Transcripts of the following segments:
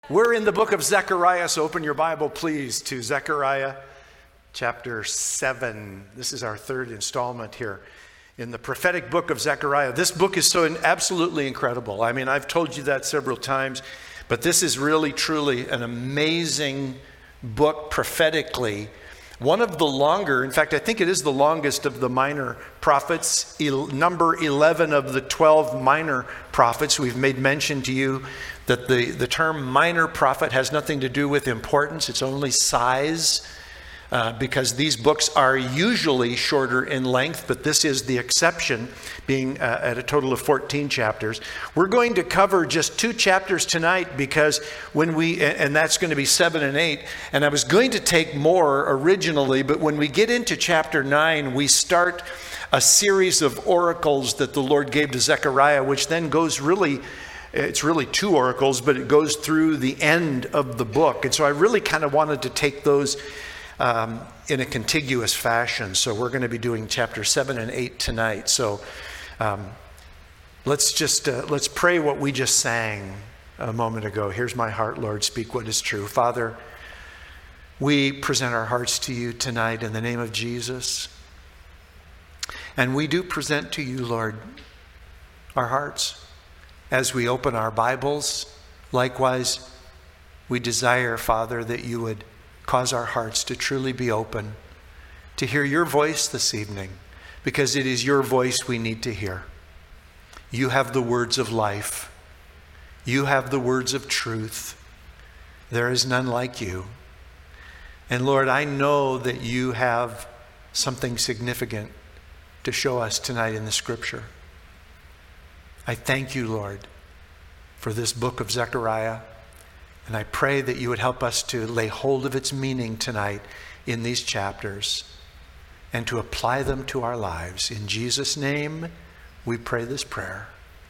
We're in the book of Zechariah, so open your Bible, please, to Zechariah chapter 7. This is our third installment here in the prophetic book of Zechariah. This book is so absolutely incredible. I mean, I've told you that several times, but this is really, truly an amazing book prophetically. One of the longer, in fact, I think it is the longest of the minor prophets, number 11 of the 12 minor prophets. We've made mention to you that the term minor prophet has nothing to do with importance. It's only size, because these books are usually shorter in length, but this is the exception, being at a total of 14 chapters. We're going to cover just 2 chapters tonight because and that's going to be 7 and 8, and I was going to take more originally, but when we get into chapter 9, we start a series of oracles that the Lord gave to Zechariah, which then goes it's really 2 oracles, but it goes through the end of the book. And so I really kind of wanted to take those in a contiguous fashion. So we're going to be doing chapter 7 and 8 tonight. So let's pray what we just sang a moment ago. Here's my heart, Lord, speak what is true. Father, we present our hearts to you tonight in the name of Jesus. And we do present to you, Lord, our hearts as we open our Bibles. Likewise, we desire, Father, that you would cause our hearts to truly be open to hear your voice this evening, because it is your voice we need to hear. You have the words of life. You have the words of truth. There is none like you. And Lord, I know that you have something significant to show us tonight in the scripture. I thank you, Lord, for this book of Zechariah. And I pray that you would help us to lay hold of its meaning tonight in these chapters and to apply them to our lives. In Jesus' name, we pray this prayer.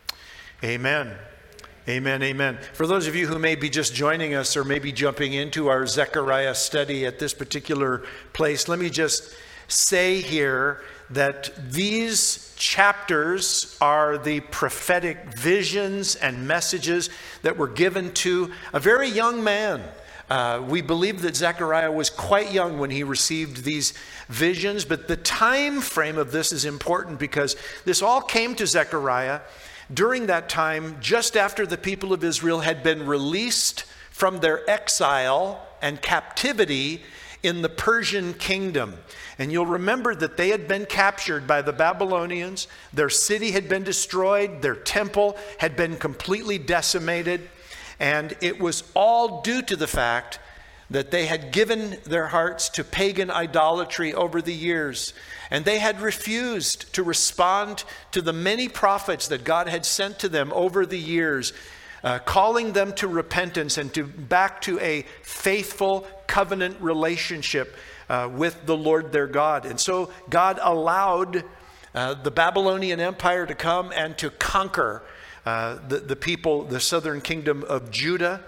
Amen. Amen, amen. For those of you who may be just joining us or maybe jumping into our Zechariah study at this particular place, let me just say here that these chapters are the prophetic visions and messages that were given to a very young man. We believe that Zechariah was quite young when he received these visions, but the time frame of this is important because this all came to Zechariah during that time, just after the people of Israel had been released from their exile and captivity in the Persian kingdom. And you'll remember that they had been captured by the Babylonians. Their city had been destroyed. Their temple had been completely decimated. And it was all due to the fact that they had given their hearts to pagan idolatry over the years. And they had refused to respond to the many prophets that God had sent to them over the years, calling them to repentance and back to a faithful covenant relationship with the Lord their God. And so God allowed the Babylonian Empire to come and to conquer the people, the southern kingdom of Judah,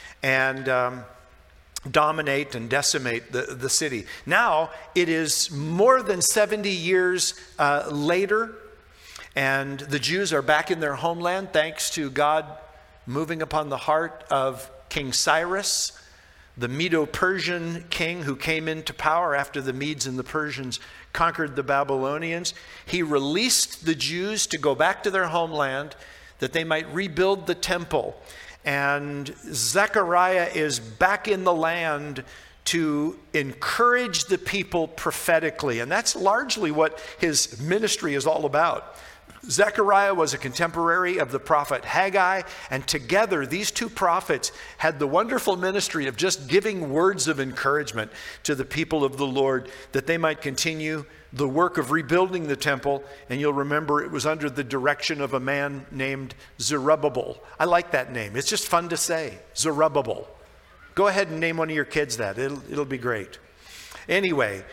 and dominate and decimate the city. Now it is more than 70 years later, and the Jews are back in their homeland thanks to God moving upon the heart of King Cyrus, the Medo-Persian king who came into power after the Medes and the Persians conquered the Babylonians. He released the Jews to go back to their homeland that they might rebuild the temple. And Zechariah is back in the land to encourage the people prophetically. And that's largely what his ministry is all about. Zechariah was a contemporary of the prophet Haggai, and together these 2 prophets had the wonderful ministry of just giving words of encouragement to the people of the Lord that they might continue the work of rebuilding the temple. And you'll remember it was under the direction of a man named Zerubbabel. I like that name. It's just fun to say, Zerubbabel. Go ahead and name one of your kids that. It'll be great. Anyway,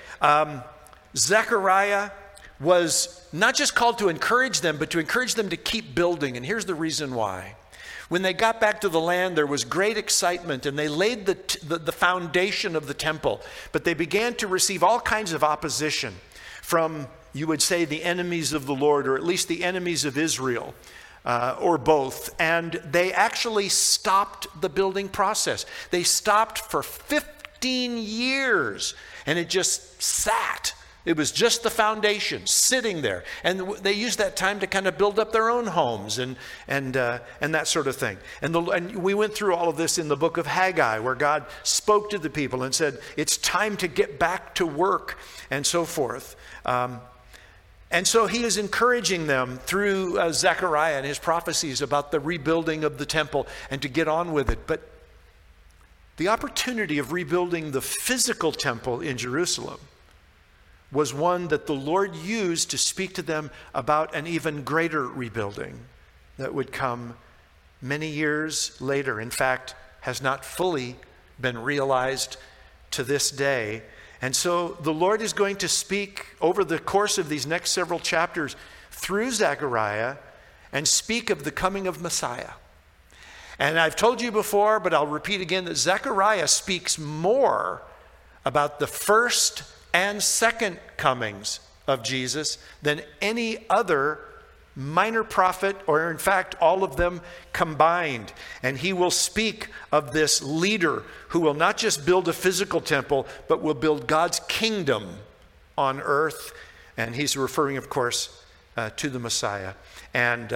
Zechariah was not just called to encourage them, but to encourage them to keep building. And here's the reason why. When they got back to the land, there was great excitement, and they laid the foundation of the temple. But they began to receive all kinds of opposition from, you would say, the enemies of the Lord, or at least the enemies of Israel. or both, and they actually stopped the building process. They stopped for 15 years, and it just sat. It was just the foundation sitting there, and they used that time to kind of build up their own homes and that sort of thing. And we went through all of this in the book of Haggai, where God spoke to the people and said, "It's time to get back to work," and so forth. And so he is encouraging them through Zechariah and his prophecies about the rebuilding of the temple and to get on with it. But the opportunity of rebuilding the physical temple in Jerusalem was one that the Lord used to speak to them about an even greater rebuilding that would come many years later. In fact, has not fully been realized to this day. And so the Lord is going to speak over the course of these next several chapters through Zechariah and speak of the coming of Messiah. And I've told you before, but I'll repeat again, that Zechariah speaks more about the first and second comings of Jesus than any other minor prophet, or in fact all of them combined. And he will speak of this leader who will not just build a physical temple, but will build God's kingdom on earth. And he's referring, of course, to the Messiah. And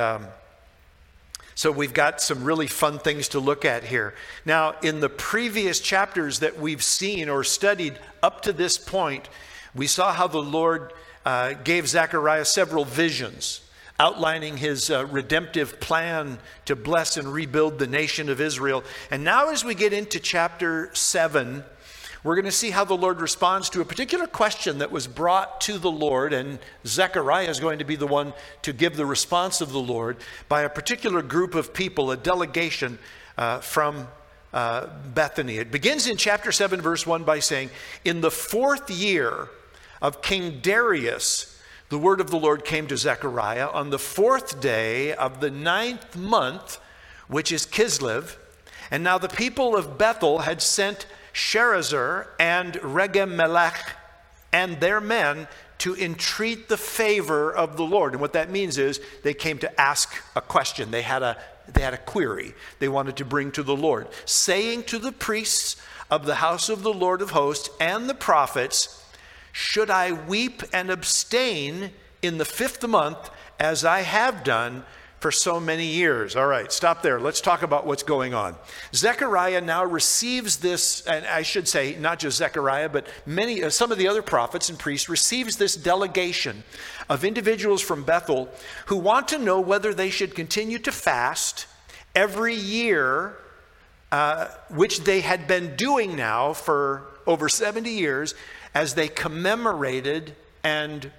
so we've got some really fun things to look at here. Now, in the previous chapters that we've seen or studied up to this point, we saw how the Lord gave Zechariah several visions outlining his redemptive plan to bless and rebuild the nation of Israel. And now as we get into chapter 7, we're going to see how the Lord responds to a particular question that was brought to the Lord, and Zechariah is going to be the one to give the response of the Lord by a particular group of people, a delegation from Bethany. It begins in chapter 7, verse 1 by saying, "In the 4th year of King Darius, the word of the Lord came to Zechariah on the 4th day of the 9th month, which is Kislev. And now the people of Bethel had sent Sherezer and Regem-melech and their men to entreat the favor of the Lord." And what that means is they came to ask a question. They had a query they wanted to bring to the Lord, saying to the priests of the house of the Lord of hosts and the prophets, "Should I weep and abstain in the 5th month as I have done for so many years?" All right, stop there. Let's talk about what's going on. Zechariah now receives this, and I should say not just Zechariah, but some of the other prophets and priests receives this delegation of individuals from Bethel who want to know whether they should continue to fast every year, which they had been doing now for over 70 years, as they commemorated and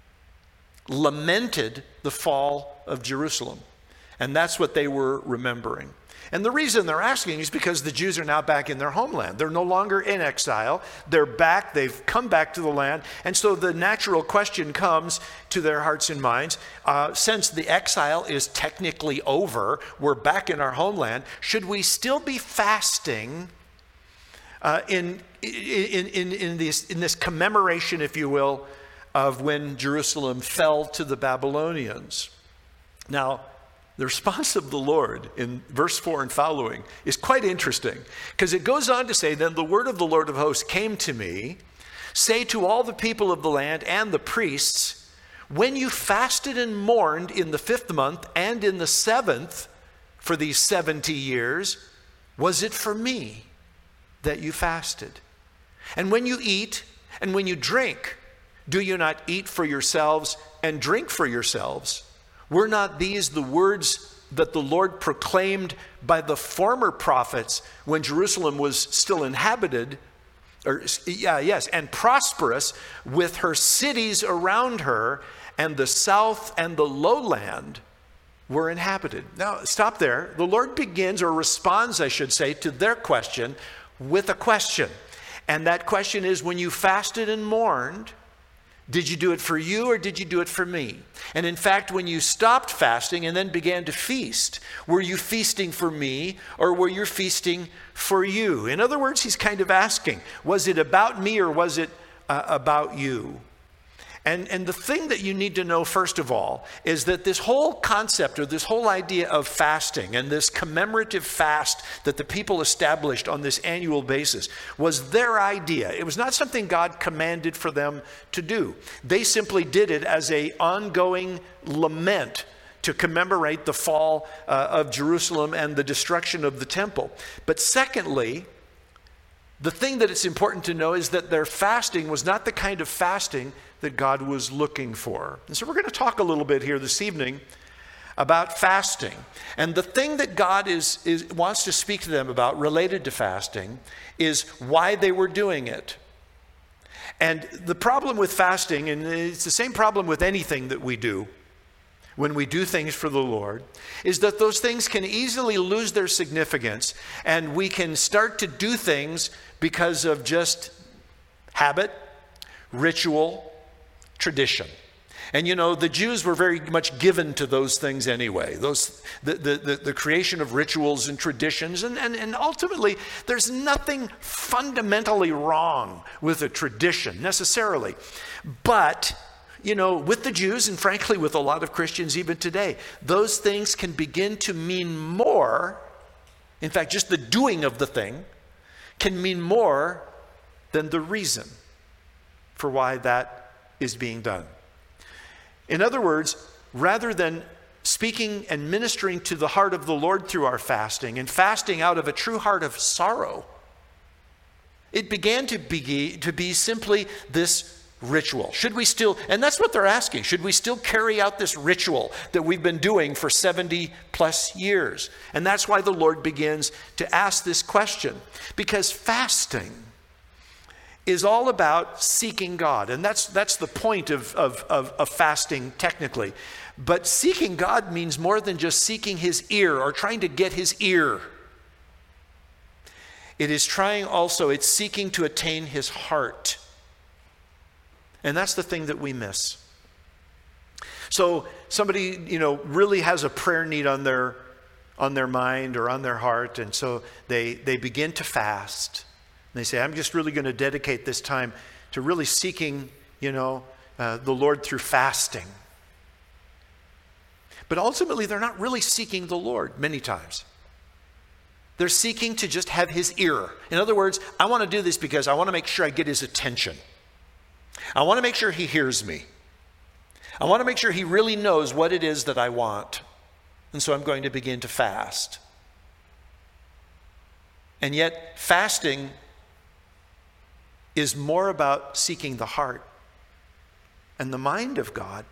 lamented the fall of Jerusalem. And that's what they were remembering. And the reason they're asking is because the Jews are now back in their homeland. They're no longer in exile. They're back. They've come back to the land. And so the natural question comes to their hearts and minds, since the exile is technically over, we're back in our homeland, should we still be fasting in this commemoration, if you will, of when Jerusalem fell to the Babylonians? Now, the response of the Lord in verse 4 and following is quite interesting, because it goes on to say, "Then the word of the Lord of hosts came to me, say to all the people of the land and the priests, when you fasted and mourned in the 5th month and in the 7th for these 70 years, was it for me that you fasted? And when you eat and when you drink, do you not eat for yourselves and drink for yourselves? Were not these the words that the Lord proclaimed by the former prophets when Jerusalem was still inhabited, and prosperous, with her cities around her, and the south and the lowland were inhabited?" Now, stop there. The Lord begins, or responds, I should say, to their question with a question. And that question is, when you fasted and mourned, did you do it for you or did you do it for me? And in fact, when you stopped fasting and then began to feast, were you feasting for me or were you feasting for you? In other words, he's kind of asking, was it about me or was it about you? And the thing that you need to know, first of all, is that this whole concept or this whole idea of fasting and this commemorative fast that the people established on this annual basis was their idea. It was not something God commanded for them to do. They simply did it as an ongoing lament to commemorate the fall of Jerusalem and the destruction of the temple. But secondly, the thing that it's important to know is that their fasting was not the kind of fasting that God was looking for. And so we're going to talk a little bit here this evening about fasting. And the thing that God wants to speak to them about related to fasting is why they were doing it. And the problem with fasting, and it's the same problem with anything that we do when we do things for the Lord, is that those things can easily lose their significance, and we can start to do things because of just habit, ritual, tradition. And you know, the Jews were very much given to those things anyway, the creation of rituals and traditions. And ultimately, there's nothing fundamentally wrong with a tradition necessarily. But you know, with the Jews, and frankly with a lot of Christians even today, those things can begin to mean more. In fact, just the doing of the thing can mean more than the reason for why that is being done. In other words, rather than speaking and ministering to the heart of the Lord through our fasting, and fasting out of a true heart of sorrow, it began to be simply this ritual. Should we still, and that's what they're asking, should we still carry out this ritual that we've been doing for 70 plus years? And that's why the Lord begins to ask this question, because fasting is all about seeking God. And that's the point of fasting technically. But seeking God means more than just seeking his ear or trying to get his ear. It is it's seeking to attain his heart. And that's the thing that we miss. So somebody, really has a prayer need on their mind or on their heart, and so they begin to fast. And they say, I'm just really going to dedicate this time to really seeking, the Lord through fasting. But ultimately, they're not really seeking the Lord many times. They're seeking to just have his ear. In other words, I want to do this because I want to make sure I get his attention. I want to make sure he hears me. I want to make sure he really knows what it is that I want. And so I'm going to begin to fast. And yet, fasting is more about seeking the heart and the mind of God.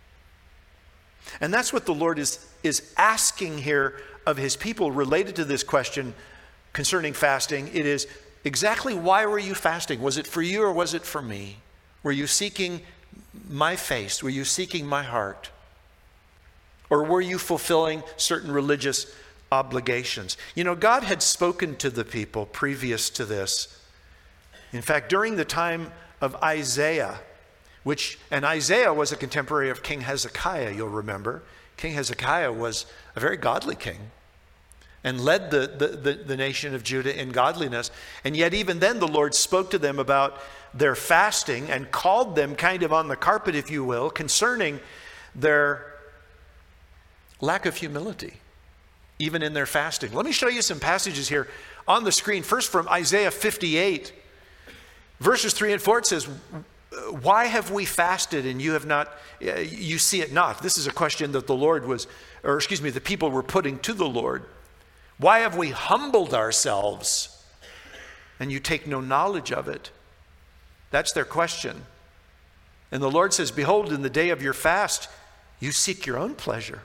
And that's what the Lord is asking here of his people related to this question concerning fasting. It is exactly, why were you fasting? Was it for you or was it for me? Were you seeking my face? Were you seeking my heart? Or were you fulfilling certain religious obligations? God had spoken to the people previous to this. In fact, during the time of Isaiah, and Isaiah was a contemporary of King Hezekiah, you'll remember. King Hezekiah was a very godly king and led the nation of Judah in godliness. And yet even then the Lord spoke to them about their fasting and called them kind of on the carpet, if you will, concerning their lack of humility, even in their fasting. Let me show you some passages here on the screen. First from Isaiah 58, verses 3 and 4, it says, why have we fasted and you see it not? This is a question that the people were putting to the Lord. Why have we humbled ourselves and you take no knowledge of it? That's their question. And the Lord says, behold, in the day of your fast, you seek your own pleasure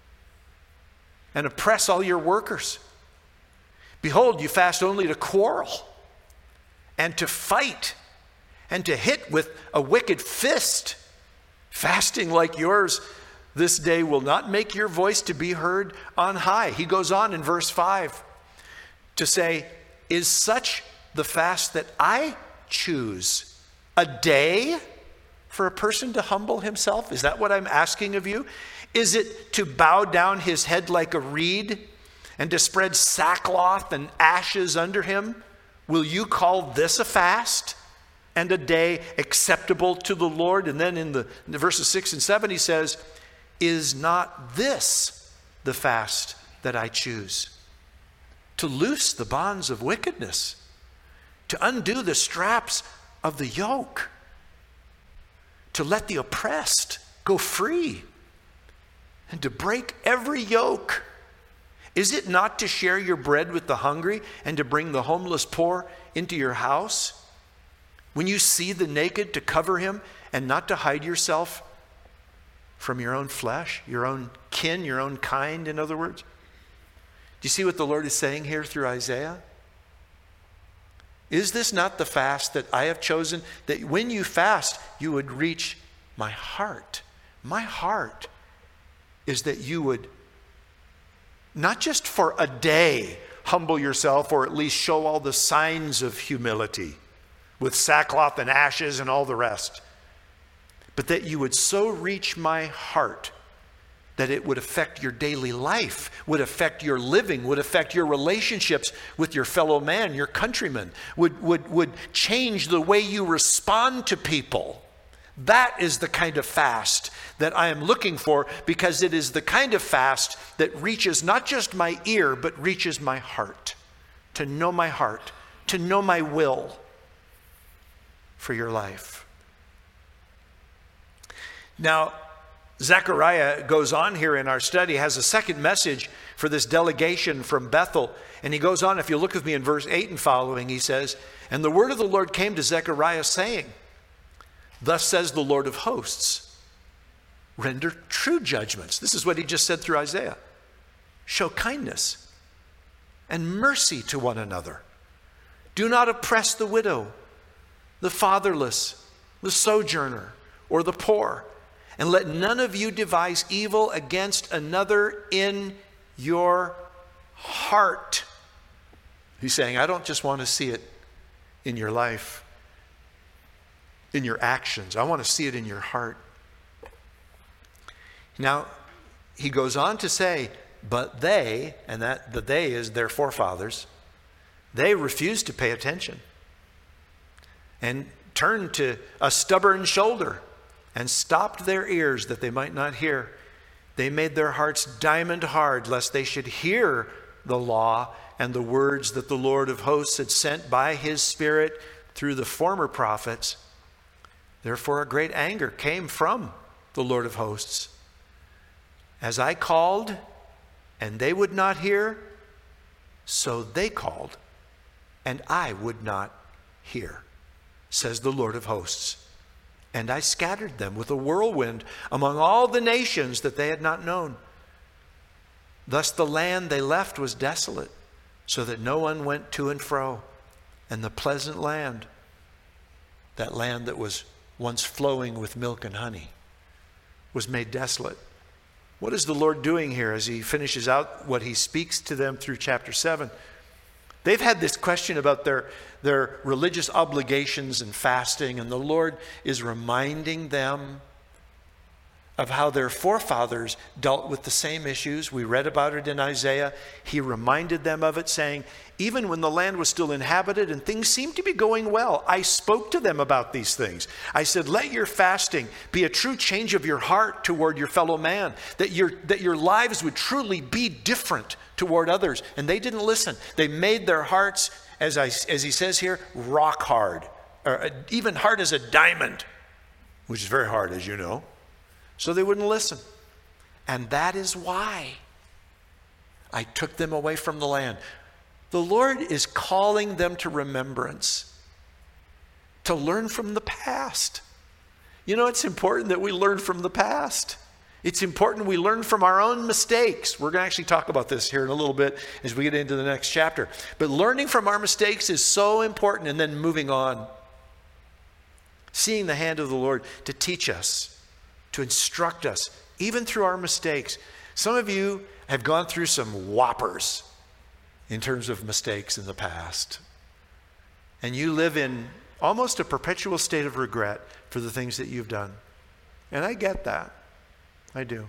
and oppress all your workers. Behold, you fast only to quarrel and to fight and to hit with a wicked fist. Fasting like yours this day will not make your voice to be heard on high. He goes on in verse 5 to say, is such the fast that I choose a day for a person to humble himself? Is that what I'm asking of you? Is it to bow down his head like a reed and to spread sackcloth and ashes under him? Will you call this a fast? and a day acceptable to the Lord. And then in the verses 6 and 7, he says, is not this the fast that I choose? To loose the bonds of wickedness, to undo the straps of the yoke, to let the oppressed go free, and to break every yoke. Is it not to share your bread with the hungry and to bring the homeless poor into your house? When you see the naked, to cover him and not to hide yourself from your own flesh, your own kin, your own kind, in other words? Do you see what the Lord is saying here through Isaiah? Is this not the fast that I have chosen, that when you fast, you would reach my heart? My heart is that you would, not just for a day, humble yourself or at least show all the signs of humility with sackcloth and ashes and all the rest, but that you would so reach my heart that it would affect your daily life, would affect your living, would affect your relationships with your fellow man, your countrymen, would change the way you respond to people. That is the kind of fast that I am looking for, because it is the kind of fast that reaches not just my ear, but reaches my heart. To know my heart, to know my will for your life. Now, Zechariah goes on here in our study, has a second message for this delegation from Bethel. And he goes on, if you look with me in verse 8 and following, he says, and the word of the Lord came to Zechariah saying, thus says the Lord of hosts, render true judgments. This is what he just said through Isaiah. Show kindness and mercy to one another. Do not oppress the widow, the fatherless, the sojourner, or the poor. And let none of you devise evil against another in your heart. He's saying, I don't just want to see it in your life, in your actions. I want to see it in your heart. Now, he goes on to say, but they, and that the they is their forefathers, they refused to pay attention and turned to a stubborn shoulder and stopped their ears that they might not hear. They made their hearts diamond hard, lest they should hear the law and the words that the Lord of hosts had sent by his Spirit through the former prophets. Therefore a great anger came from the Lord of hosts. As I called, and they would not hear, so they called, and I would not hear, says the Lord of hosts. And I scattered them with a whirlwind among all the nations that they had not known. Thus the land they left was desolate, so that no one went to and fro. And the pleasant land, that land that was once flowing with milk and honey, was made desolate. What is the Lord doing here as he finishes out what he speaks to them through chapter 7? They've had this question about their religious obligations and fasting, and the Lord is reminding them of how their forefathers dealt with the same issues. We read about it in Isaiah. He reminded them of it, saying, even when the land was still inhabited and things seemed to be going well, I spoke to them about these things. I said, let your fasting be a true change of your heart toward your fellow man, that your lives would truly be different toward others. And they didn't listen. They made their hearts, as he says here, rock hard, or even hard as a diamond, which is very hard, as you know. So they wouldn't listen. And that is why I took them away from the land. The Lord is calling them to remembrance, to learn from the past. You know, it's important that we learn from the past. It's important we learn from our own mistakes. We're going to actually talk about this here in a little bit as we get into the next chapter. But learning from our mistakes is so important, and then moving on. Seeing the hand of the Lord to teach us, to instruct us, even through our mistakes. Some of you have gone through some whoppers in terms of mistakes in the past. And you live in almost a perpetual state of regret for the things that you've done. And I get that. I do.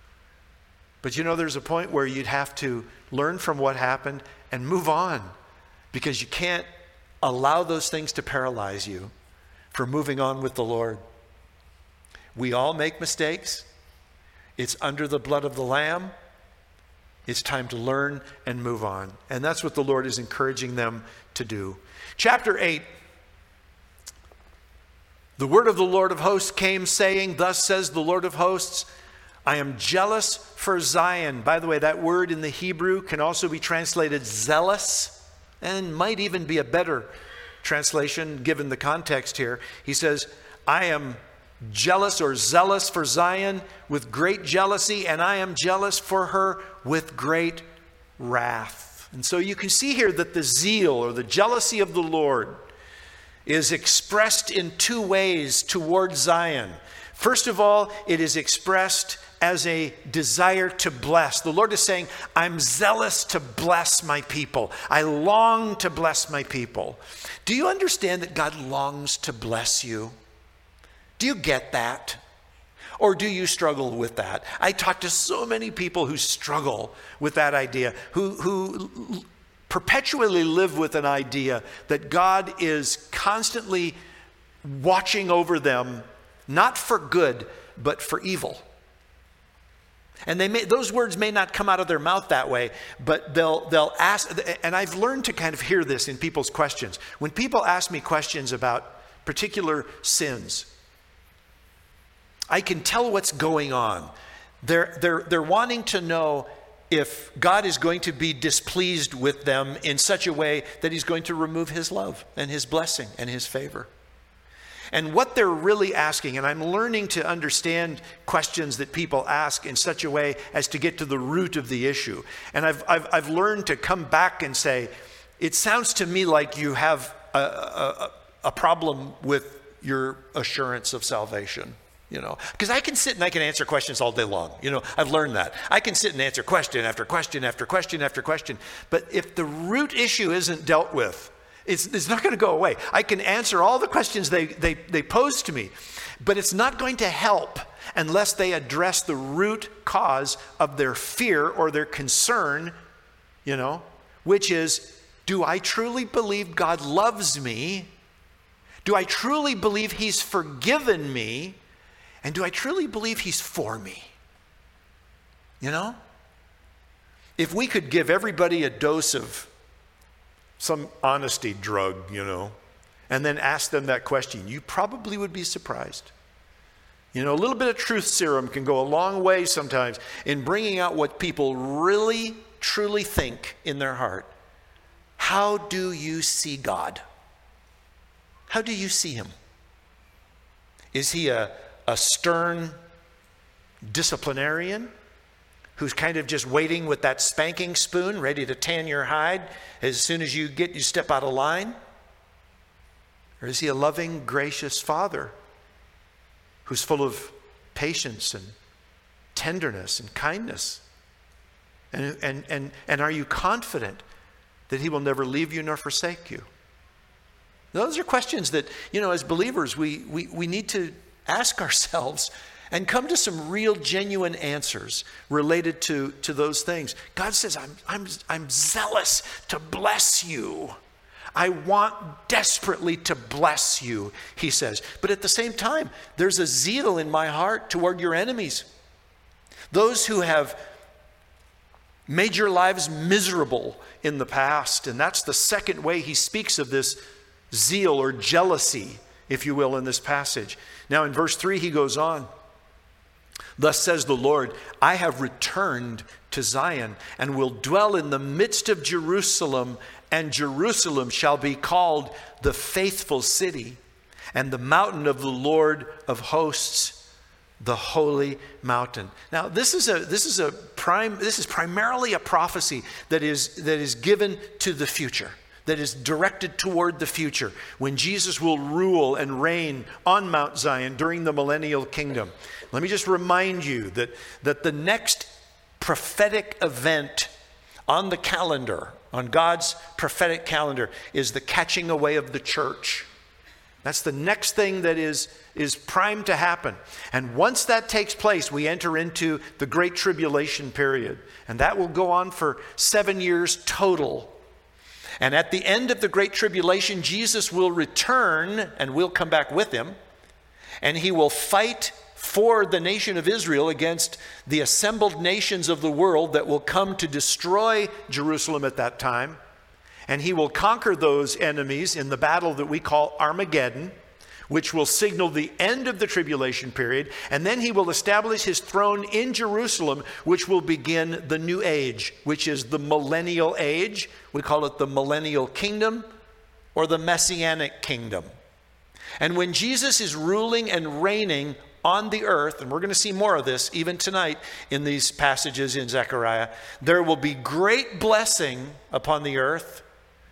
But you know, there's a point where you'd have to learn from what happened and move on, because you can't allow those things to paralyze you. for moving on with the Lord. We all make mistakes. It's under the blood of the Lamb. It's time to learn and move on. And that's what the Lord is encouraging them to do. Chapter 8. The word of the Lord of hosts came saying, thus says the Lord of hosts, I am jealous for Zion. By the way, that word in the Hebrew can also be translated zealous, and might even be a better translation given the context here. He says, I am jealous or zealous for Zion with great jealousy, and I am jealous for her with great wrath. And so you can see here that the zeal or the jealousy of the Lord is expressed in two ways toward Zion. First of all, it is expressed as a desire to bless. The Lord is saying, I'm zealous to bless my people. I long to bless my people. Do you understand that God longs to bless you? Do you get that? Or do you struggle with that? I talk to so many people who struggle with that idea, who perpetually live with an idea that God is constantly watching over them, not for good, but for evil. And those words may not come out of their mouth that way, but they'll ask, and I've learned to kind of hear this in people's questions. When people ask me questions about particular sins, I can tell what's going on. They're wanting to know if God is going to be displeased with them in such a way that he's going to remove his love and his blessing and his favor. And what they're really asking, and I'm learning to understand questions that people ask in such a way as to get to the root of the issue. And I've learned to come back and say, it sounds to me like you have a problem with your assurance of salvation. You know, because I can sit and I can answer questions all day long. You know, I've learned that. I can sit and answer question after question after question after question. But if the root issue isn't dealt with, it's not going to go away. I can answer all the questions they pose to me, but it's not going to help unless they address the root cause of their fear or their concern, you know, which is, do I truly believe God loves me? Do I truly believe he's forgiven me? And do I truly believe he's for me? You know? If we could give everybody a dose of some honesty drug, you know, and then ask them that question, you probably would be surprised. You know, a little bit of truth serum can go a long way sometimes in bringing out what people really, truly think in their heart. How do you see God? How do you see him? Is he a stern disciplinarian who's kind of just waiting with that spanking spoon, ready to tan your hide as soon as you step out of line? Or is he a loving, gracious father who's full of patience and tenderness and kindness? And are you confident that he will never leave you nor forsake you? Those are questions that, you know, as believers, we need to ask ourselves and come to some real genuine answers related to those things. God says, I'm zealous to bless you. I want desperately to bless you, he says. But at the same time, there's a zeal in my heart toward your enemies. Those who have made your lives miserable in the past. And that's the second way he speaks of this zeal or jealousy, if you will, in this passage. Now in verse 3, he goes on. Thus says the Lord, I have returned to Zion and will dwell in the midst of Jerusalem, and Jerusalem shall be called the faithful city, and the mountain of the Lord of hosts, the holy mountain. Now this is primarily a prophecy that is given to the future, that is directed toward the future, when Jesus will rule and reign on Mount Zion during the millennial kingdom. Let me just remind you that the next prophetic event on the calendar, on God's prophetic calendar, is the catching away of the church. That's the next thing that is primed to happen. And once that takes place, we enter into the Great Tribulation period. And that will go on for 7 years total. And at the end of the Great Tribulation, Jesus will return, and we'll come back with him, and he will fight for the nation of Israel against the assembled nations of the world that will come to destroy Jerusalem at that time. And he will conquer those enemies in the battle that we call Armageddon, which will signal the end of the tribulation period. And then he will establish his throne in Jerusalem, which will begin the new age, which is the millennial age. We call it the millennial kingdom or the messianic kingdom. And when Jesus is ruling and reigning on the earth, and we're going to see more of this even tonight in these passages in Zechariah, there will be great blessing upon the earth,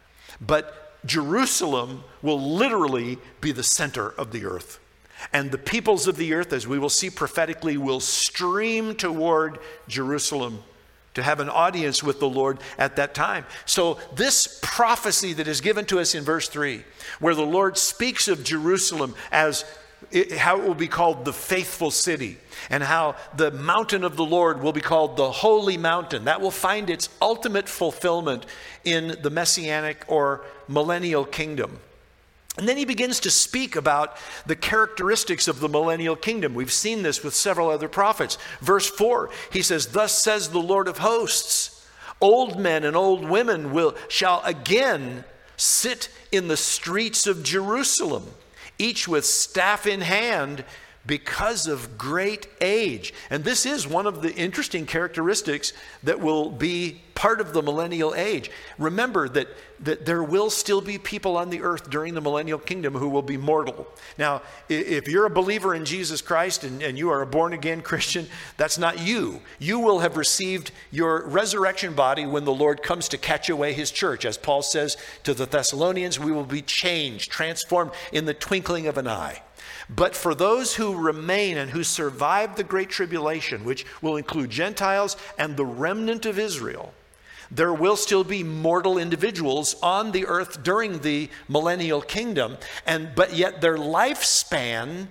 but Jerusalem will literally be the center of the earth. And the peoples of the earth, as we will see prophetically, will stream toward Jerusalem to have an audience with the Lord at that time. So this prophecy that is given to us in verse 3, where the Lord speaks of Jerusalem as how it will be called the faithful city, and how the mountain of the Lord will be called the holy mountain, that will find its ultimate fulfillment in the messianic or millennial kingdom. And then he begins to speak about the characteristics of the millennial kingdom. We've seen this with several other prophets. Verse 4, he says, "Thus says the Lord of hosts, old men and old women shall again sit in the streets of Jerusalem, each with staff in hand, because of great age." And this is one of the interesting characteristics that will be part of the millennial age. Remember that there will still be people on the earth during the millennial kingdom who will be mortal. Now, if you're a believer in Jesus Christ and you are a born-again Christian, that's not you. You will have received your resurrection body when the Lord comes to catch away his church. As Paul says to the Thessalonians, we will be changed, transformed in the twinkling of an eye. But for those who remain and who survive the Great Tribulation, which will include Gentiles and the remnant of Israel, there will still be mortal individuals on the earth during the millennial kingdom, but yet their lifespan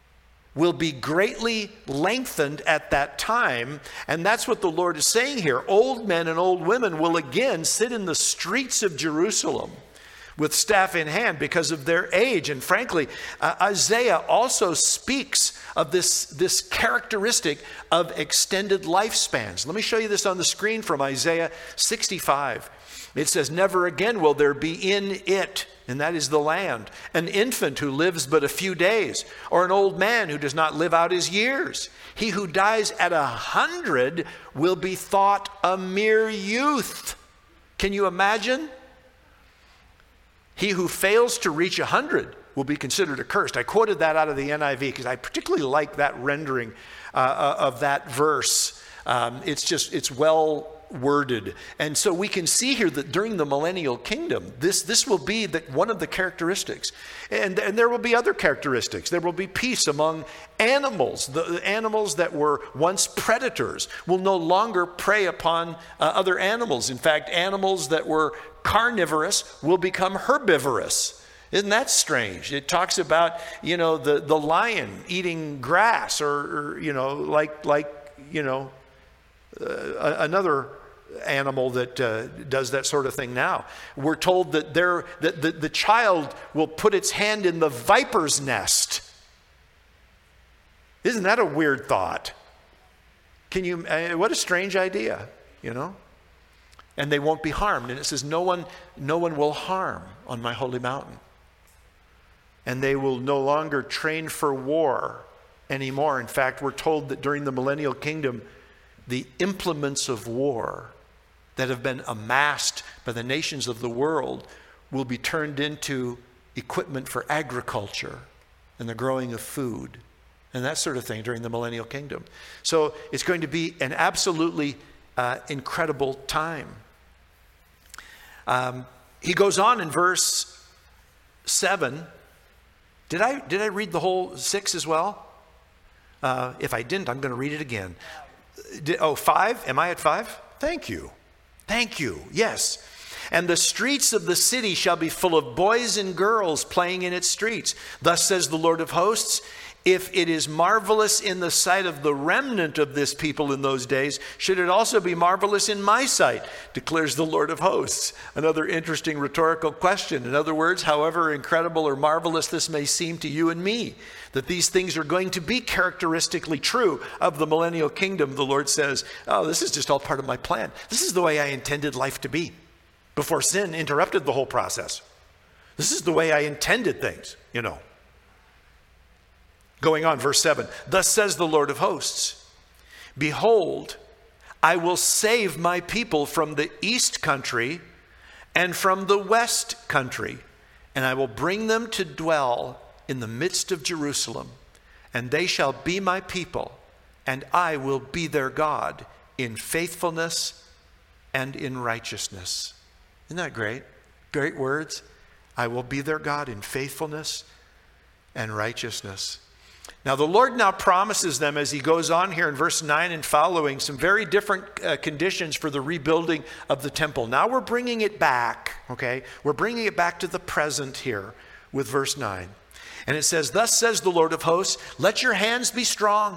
will be greatly lengthened at that time. And that's what the Lord is saying here. Old men and old women will again sit in the streets of Jerusalem with staff in hand because of their age. And frankly, Isaiah also speaks of this characteristic of extended lifespans. Let me show you this on the screen from Isaiah 65. It says, "Never again will there be in it," and that is the land, "an infant who lives but a few days, or an old man who does not live out his years. He who dies at 100 will be thought a mere youth." Can you imagine? He who fails to reach 100 will be considered accursed. I quoted that out of the NIV because I particularly like that rendering of that verse. It's well worded. And so we can see here that during the millennial kingdom, this will be one of the characteristics. And there will be other characteristics. There will be peace among animals. The animals that were once predators will no longer prey upon other animals. In fact, animals that were carnivorous will become herbivorous. Isn't that strange? It talks about, the lion eating grass or another animal that does that sort of thing now. We're told that the child will put its hand in the viper's nest. Isn't that a weird thought? What a strange idea, And they won't be harmed. And it says, no one will harm on my holy mountain. And they will no longer train for war anymore. In fact, we're told that during the millennial kingdom, the implements of war that have been amassed by the nations of the world will be turned into equipment for agriculture and the growing of food and that sort of thing during the millennial kingdom. So it's going to be an absolutely incredible time. He goes on in verse 7. Did I read the whole 6 as well? If I didn't, I'm going to read it again. 5? Am I at 5? Thank you. Yes. "And the streets of the city shall be full of boys and girls playing in its streets. Thus says the Lord of hosts, If it is marvelous in the sight of the remnant of this people in those days, should it also be marvelous in my sight, declares the Lord of hosts. Another interesting rhetorical question. In other words, however incredible or marvelous this may seem to you and me, that these things are going to be characteristically true of the millennial kingdom, the Lord says, oh, this is just all part of my plan. This is the way I intended life to be before sin interrupted the whole process. This is the way I intended things, Going on, verse 7, thus says the Lord of hosts, behold, I will save my people from the east country and from the west country, and I will bring them to dwell in the midst of Jerusalem, and they shall be my people, and I will be their God in faithfulness and in righteousness. Isn't that great? Great words. I will be their God in faithfulness and righteousness. Now, the Lord now promises them, as he goes on here in verse 9 and following, some very different conditions for the rebuilding of the temple. Now we're bringing it back, okay? We're bringing it back to the present here with verse 9. And it says, thus says the Lord of hosts, let your hands be strong.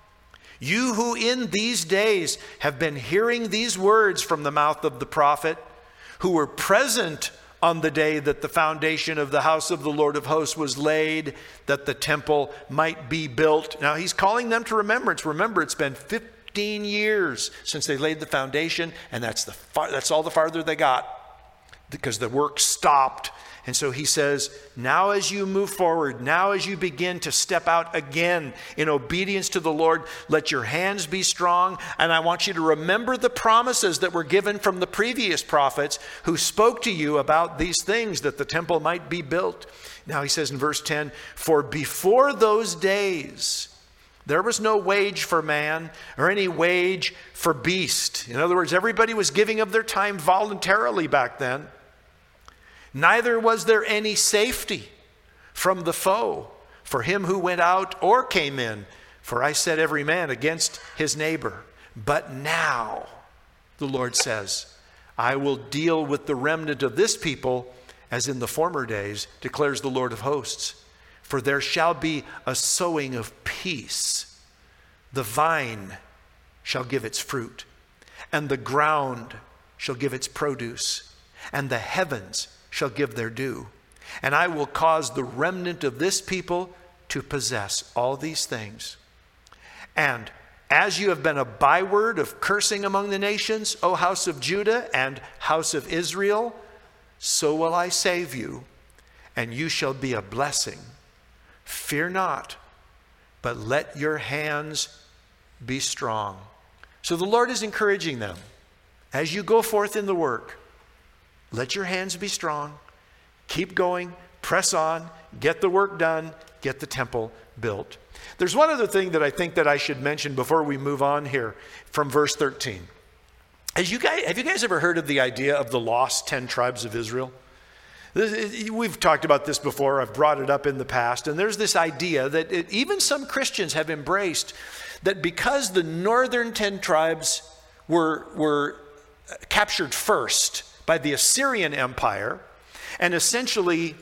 You who in these days have been hearing these words from the mouth of the prophet, who were present on the day that the foundation of the house of the Lord of hosts was laid, that the temple might be built. Now he's calling them to remembrance. Remember, it's been 15 years since they laid the foundation, and that's all the farther they got because the work stopped. And so he says, now as you move forward, now as you begin to step out again in obedience to the Lord, let your hands be strong. And I want you to remember the promises that were given from the previous prophets who spoke to you about these things, that the temple might be built. Now he says in verse 10, for before those days, there was no wage for man or any wage for beast. In other words, everybody was giving of their time voluntarily back then. Neither was there any safety from the foe for him who went out or came in. For I set every man against his neighbor. But now, the Lord says, I will deal with the remnant of this people as in the former days, declares the Lord of hosts. For there shall be a sowing of peace. The vine shall give its fruit, and the ground shall give its produce, and the heavens shall give their due. And I will cause the remnant of this people to possess all these things. And as you have been a byword of cursing among the nations, O house of Judah and house of Israel, so will I save you, and you shall be a blessing. Fear not, but let your hands be strong. So the Lord is encouraging them, as you go forth in the work, let your hands be strong. Keep going. Press on. Get the work done. Get the temple built. There's one other thing that I think that I should mention before we move on here from verse 13. Have you guys ever heard of the idea of the lost 10 tribes of Israel? We've talked about this before. I've brought it up in the past. And there's this idea that even some Christians have embraced that because the northern 10 tribes were captured first by the Assyrian Empire and essentially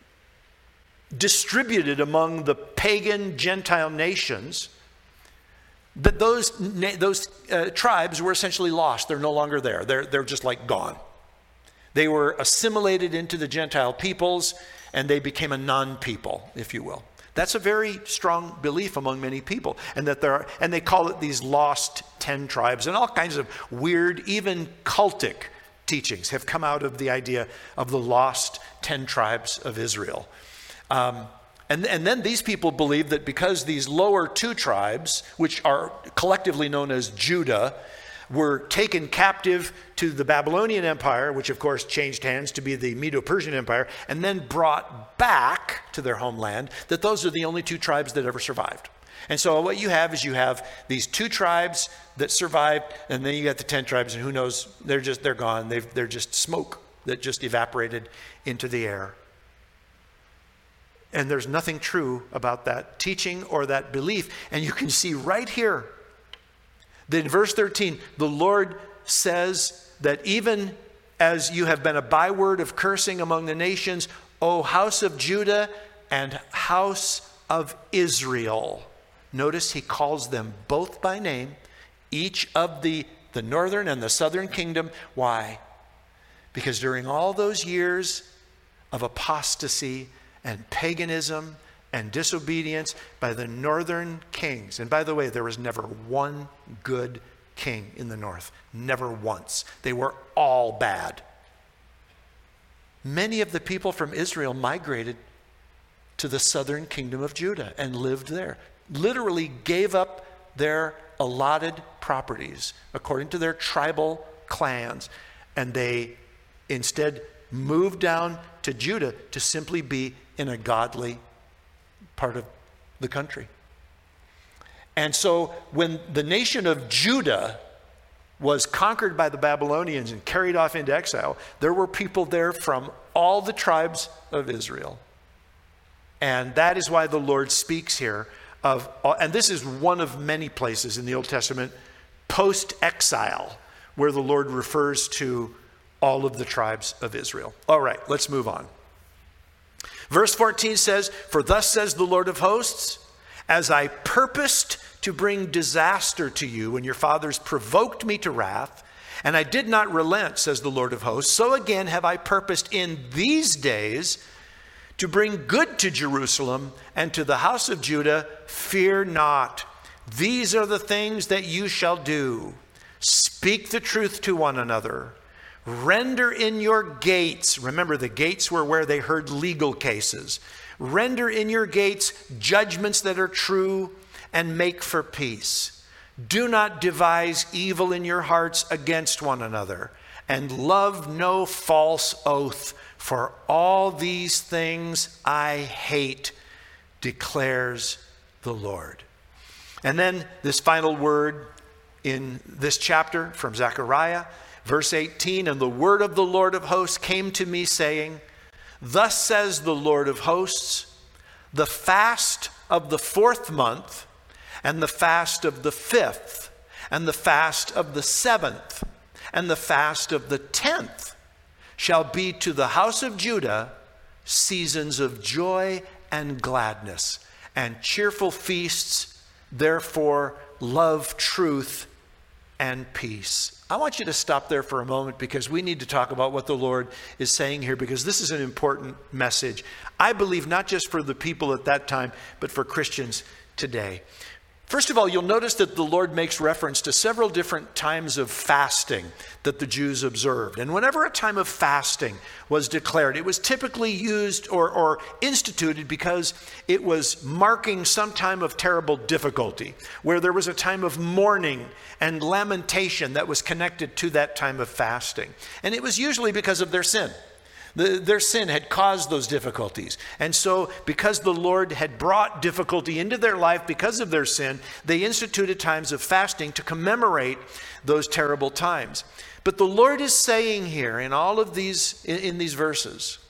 distributed among the pagan Gentile nations, that those tribes were essentially lost. They're no longer there. They're just like gone. They were assimilated into the Gentile peoples, and they became a non-people, if you will. That's a very strong belief among many people, and they call it these lost 10 tribes, and all kinds of weird, even cultic teachings have come out of the idea of the lost 10 tribes of Israel. And then these people believe that because these lower 2 tribes, which are collectively known as Judah, were taken captive to the Babylonian Empire, which of course changed hands to be the Medo-Persian Empire, and then brought back to their homeland, that those are the only 2 tribes that ever survived. And so what you have is you have these 2 tribes that survived, and then you got the 10 tribes, and who knows, they're gone. They're just smoke that just evaporated into the air. And there's nothing true about that teaching or that belief. And you can see right here that in verse 13, the Lord says that even as you have been a byword of cursing among the nations, O house of Judah and house of Israel. Notice he calls them both by name, each of the northern and the southern kingdom. Why? Because during all those years of apostasy and paganism and disobedience by the northern kings, and by the way, there was never one good king in the north, never once. They were all bad. Many of the people from Israel migrated to the southern kingdom of Judah and lived there. Literally gave up their allotted properties according to their tribal clans, and they instead moved down to Judah to simply be in a godly part of the country. And so when the nation of Judah was conquered by the Babylonians and carried off into exile, there were people there from all the tribes of Israel. And that is why the Lord speaks here of, and this is one of many places in the Old Testament, post-exile, where the Lord refers to all of the tribes of Israel. All right, let's move on. Verse 14 says, "For thus says the Lord of hosts, as I purposed to bring disaster to you when your fathers provoked me to wrath, and I did not relent, says the Lord of hosts, so again have I purposed in these days to bring good to Jerusalem and to the house of Judah. Fear not. These are the things that you shall do. Speak the truth to one another. Render in your gates." Remember, the gates were where they heard legal cases. "Render in your gates judgments that are true, and make for peace. Do not devise evil in your hearts against one another, and love no false oath. For all these things I hate, declares the Lord." And then this final word in this chapter from Zechariah, verse 18, "And the word of the Lord of hosts came to me, saying, Thus says the Lord of hosts, the fast of the 4th month, and the fast of the 5th, and the fast of the 7th, and the fast of the 10th shall be to the house of Judah seasons of joy and gladness, and cheerful feasts. Therefore, love truth and peace." I want you to stop there for a moment, because we need to talk about what the Lord is saying here, because this is an important message. I believe not just for the people at that time, but for Christians today. First of all, you'll notice that the Lord makes reference to several different times of fasting that the Jews observed. And whenever a time of fasting was declared, it was typically used or instituted because it was marking some time of terrible difficulty, where there was a time of mourning and lamentation that was connected to that time of fasting. And it was usually because of their sin. Their sin had caused those difficulties. And so because the Lord had brought difficulty into their life because of their sin, they instituted times of fasting to commemorate those terrible times. But the Lord is saying here in all of these, in these verses,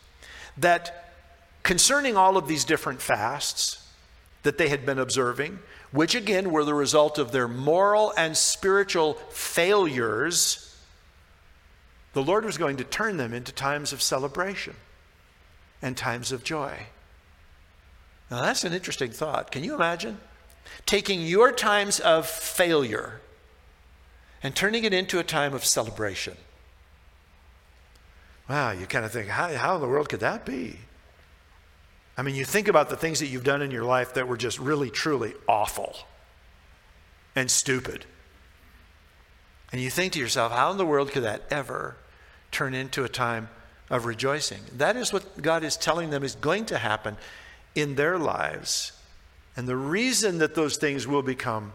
that concerning all of these different fasts that they had been observing, which again were the result of their moral and spiritual failures, the Lord was going to turn them into times of celebration and times of joy. Now that's an interesting thought. Can you imagine taking your times of failure and turning it into a time of celebration? Wow, you kind of think, how in the world could that be? I mean, you think about the things that you've done in your life that were just really, truly awful and stupid. And you think to yourself, how in the world could that ever turn into a time of rejoicing? That is what God is telling them is going to happen in their lives. And the reason that those things will become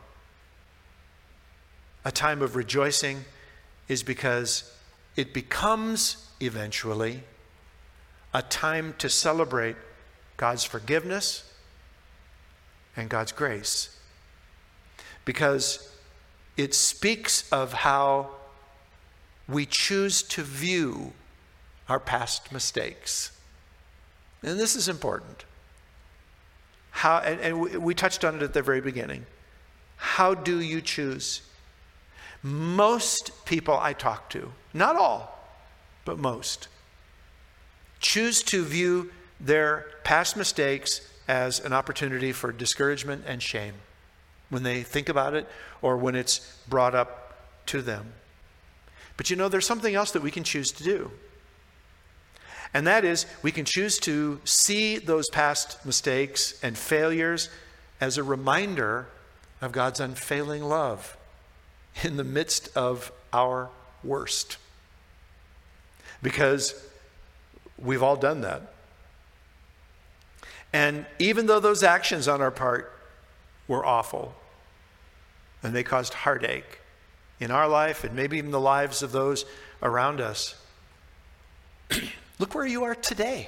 a time of rejoicing is because it becomes eventually a time to celebrate God's forgiveness and God's grace. Because it speaks of how we choose to view our past mistakes. And this is important. How, and we touched on it at the very beginning. How do you choose? Most people I talk to, not all, but most, choose to view their past mistakes as an opportunity for discouragement and shame when they think about it or when it's brought up to them. But you know, there's something else that we can choose to do. And that is, we can choose to see those past mistakes and failures as a reminder of God's unfailing love in the midst of our worst. Because we've all done that. And even though those actions on our part were awful, and they caused heartache in our life and maybe even the lives of those around us, look where you are today.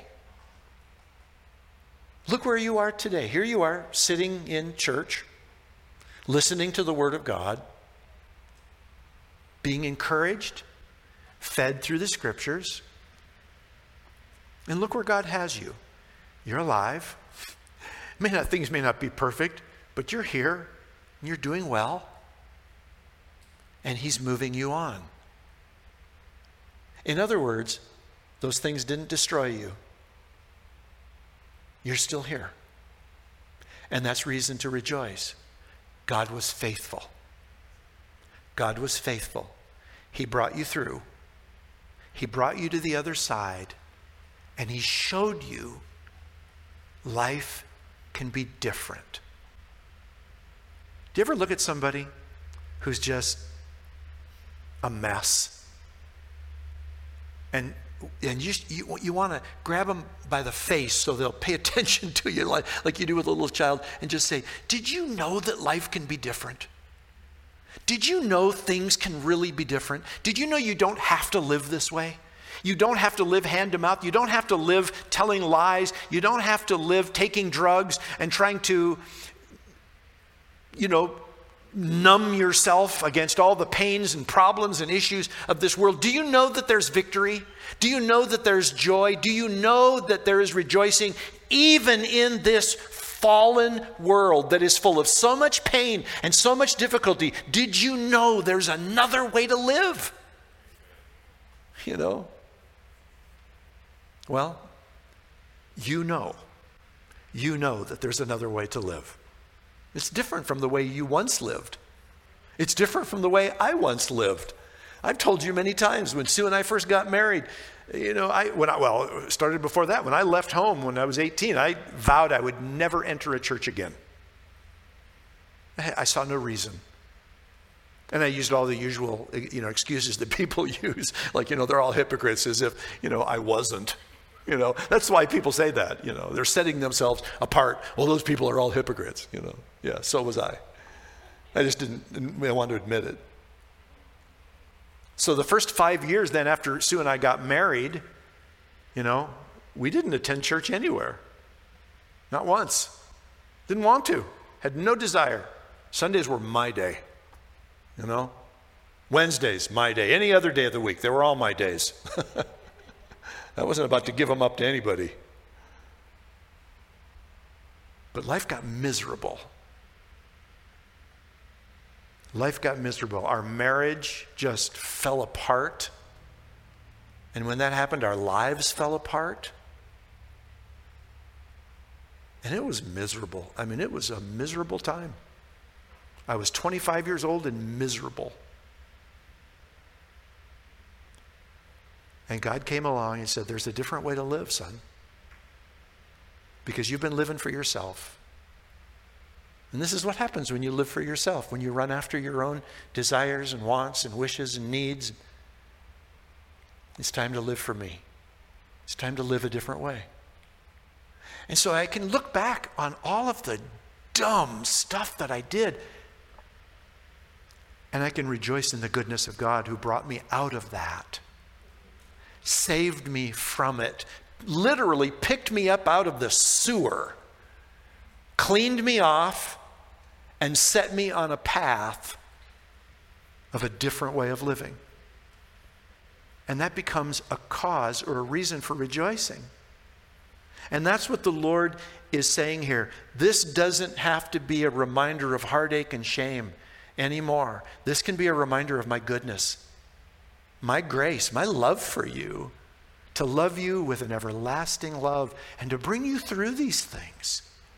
Look where you are today. Here you are sitting in church, listening to the Word of God, being encouraged, fed through the Scriptures. And look where God has you. You're alive. Things may not be perfect, but you're here and you're doing well. And He's moving you on. In other words, those things didn't destroy you. You're still here. And that's reason to rejoice. God was faithful. God was faithful. He brought you through. He brought you to the other side. And He showed you life can be different. Do you ever look at somebody who's just a mess? And you want to grab them by the face so they'll pay attention to you like you do with a little child and just say, did you know that life can be different? Did you know things can really be different? Did you know you don't have to live this way? You don't have to live hand to mouth. You don't have to live telling lies. You don't have to live taking drugs and trying to, numb yourself against all the pains and problems and issues of this world. Do you know that there's victory? Do you know that there's joy? Do you know that there is rejoicing even in this fallen world that is full of so much pain and so much difficulty? Did you know there's another way to live? Well, you know that there's another way to live. It's different from the way you once lived. It's different from the way I once lived. I've told you many times when Sue and I first got married, it started before that. When I left home when I was 18, I vowed I would never enter a church again. I saw no reason. And I used all the usual, excuses that people use, like, they're all hypocrites, as if, I wasn't. That's why people say that, they're setting themselves apart. Well, those people are all hypocrites, Yeah, so was I. I just didn't want to admit it. So the first 5 years then after Sue and I got married, we didn't attend church anywhere. Not once. Didn't want to. Had no desire. Sundays were my day, Wednesdays, my day. Any other day of the week, they were all my days. I wasn't about to give them up to anybody. But life got miserable. Life got miserable. Our marriage just fell apart. And when that happened, our lives fell apart. And it was miserable. It was a miserable time. I was 25 years old and miserable. And God came along and said, there's a different way to live, son. Because you've been living for yourself. And this is what happens when you live for yourself, when you run after your own desires and wants and wishes and needs. It's time to live for me. It's time to live a different way. And so I can look back on all of the dumb stuff that I did, and I can rejoice in the goodness of God who brought me out of that, saved me from it, literally picked me up out of the sewer, cleaned me off, and set me on a path of a different way of living. And that becomes a cause or a reason for rejoicing. And that's what the Lord is saying here. This doesn't have to be a reminder of heartache and shame anymore. This can be a reminder of my goodness, my grace, my love for you, to love you with an everlasting love and to bring you through these things.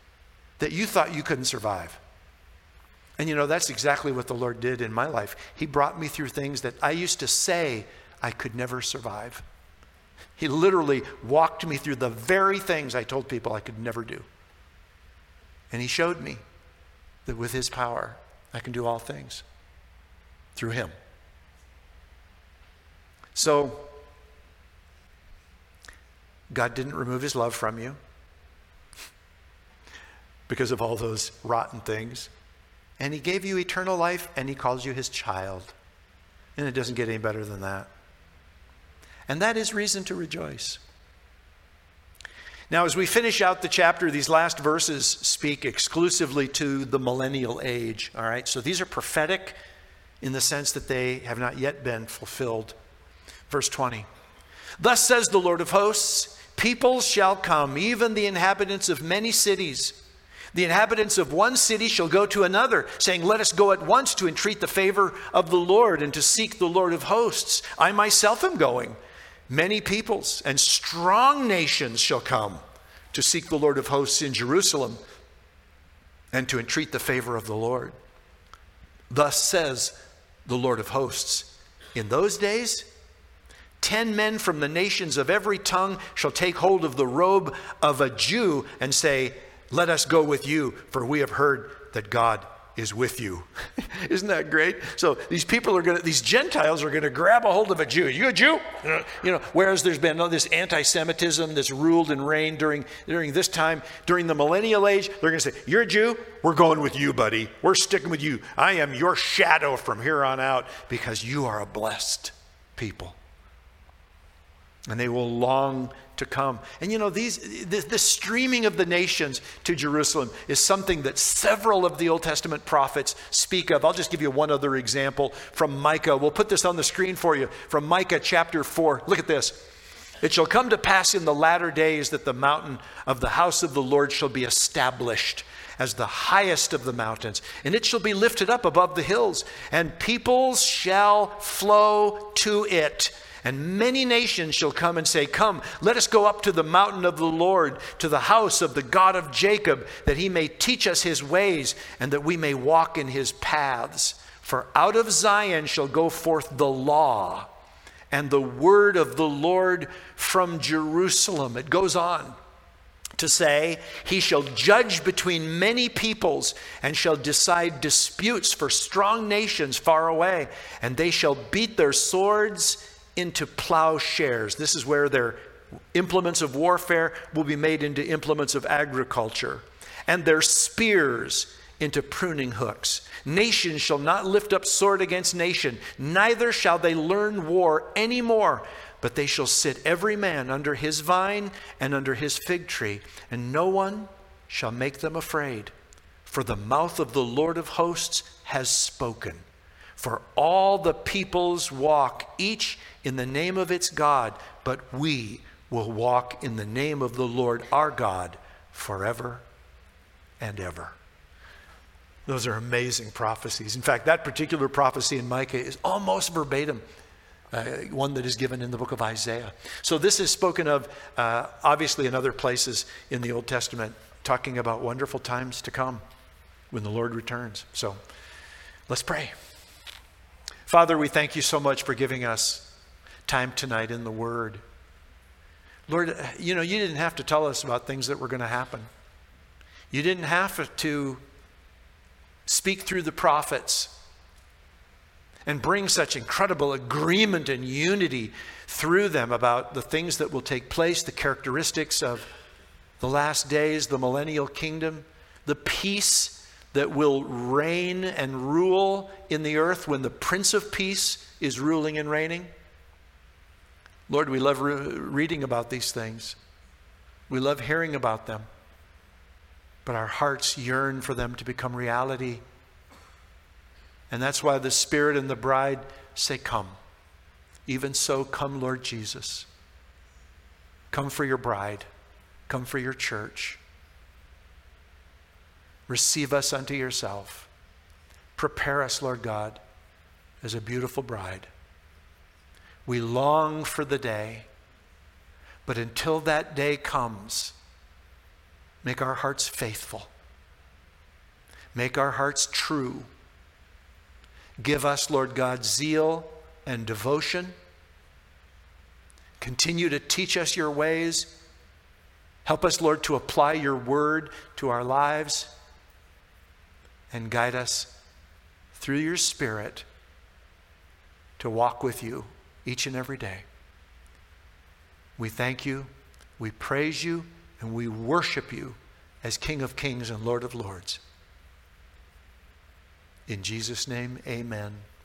that you thought you couldn't survive. And you know, that's exactly what the Lord did in my life. He brought me through things that I used to say I could never survive. He literally walked me through the very things I told people I could never do. And he showed me that with his power, I can do all things through him. So, God didn't remove his love from you because of all those rotten things. And he gave you eternal life, and he calls you his child. And it doesn't get any better than that. And that is reason to rejoice. Now, as we finish out the chapter, these last verses speak exclusively to the millennial age. All right, so these are prophetic in the sense that they have not yet been fulfilled. Verse 20. Thus says the Lord of hosts, peoples shall come, even the inhabitants of many cities. The inhabitants of one city shall go to another, saying, let us go at once to entreat the favor of the Lord and to seek the Lord of hosts. I myself am going. Many peoples and strong nations shall come to seek the Lord of hosts in Jerusalem and to entreat the favor of the Lord. Thus says the Lord of hosts, in those days, 10 men from the nations of every tongue shall take hold of the robe of a Jew and say, let us go with you, for we have heard that God is with you. Isn't that great? So these Gentiles are going to grab a hold of a Jew. You a Jew? Whereas there's been this anti-Semitism that's ruled and reigned during this time, during the millennial age, they're going to say, you're a Jew? We're going with you, buddy. We're sticking with you. I am your shadow from here on out because you are a blessed people. And they will long to come. And the streaming of the nations to Jerusalem is something that several of the Old Testament prophets speak of. I'll just give you one other example from Micah. We'll put this on the screen for you. From Micah chapter 4. Look at this. It shall come to pass in the latter days that the mountain of the house of the Lord shall be established as the highest of the mountains, and it shall be lifted up above the hills, and peoples shall flow to it. And many nations shall come and say, come, let us go up to the mountain of the Lord, to the house of the God of Jacob, that he may teach us his ways, and that we may walk in his paths. For out of Zion shall go forth the law, and the word of the Lord from Jerusalem. It goes on to say, he shall judge between many peoples, and shall decide disputes for strong nations far away. And they shall beat their swords into plowshares. This is where their implements of warfare will be made into implements of agriculture, and their spears into pruning hooks. Nation shall not lift up sword against nation, neither shall they learn war any more, but they shall sit every man under his vine and under his fig tree, and no one shall make them afraid. For the mouth of the Lord of hosts has spoken. For all the peoples walk, each in the name of its God, but we will walk in the name of the Lord our God forever and ever. Those are amazing prophecies. In fact, that particular prophecy in Micah is almost verbatim, one that is given in the book of Isaiah. So this is spoken of, obviously, in other places in the Old Testament, talking about wonderful times to come when the Lord returns. So let's pray. Father, we thank you so much for giving us time tonight in the Word. Lord, you didn't have to tell us about things that were going to happen. You didn't have to speak through the prophets and bring such incredible agreement and unity through them about the things that will take place, the characteristics of the last days, the millennial kingdom, the peace that will reign and rule in the earth when the Prince of Peace is ruling and reigning. Lord, we love reading about these things. We love hearing about them. But our hearts yearn for them to become reality. And that's why the Spirit and the bride say, come. Even so, come, Lord Jesus. Come for your bride. Come for your church. Receive us unto yourself. Prepare us, Lord God, as a beautiful bride. We long for the day, but until that day comes, make our hearts faithful Make our hearts true. Give us, Lord God, zeal and devotion. Continue to teach us your ways. Help us, Lord, to apply your word to our lives. And guide us through your Spirit to walk with you each and every day. We thank you, we praise you, and we worship you as King of Kings and Lord of Lords. In Jesus' name, amen.